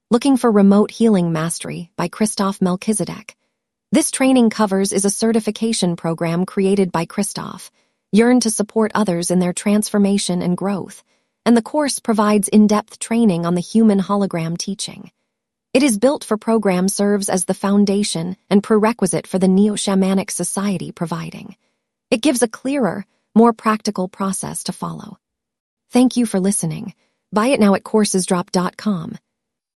Looking for Remote Healing Mastery by Christoph Melchizedek. This training covers is a certification program created by Christoph, yearned to support others in their transformation and growth, and the course provides in-depth training on the human hologram teaching. It is built for program serves as the foundation and prerequisite for the Neo-Shamanic Society providing. It gives a clearer, more practical process to follow. Thank you for listening. Buy it now at coursesdrop.com.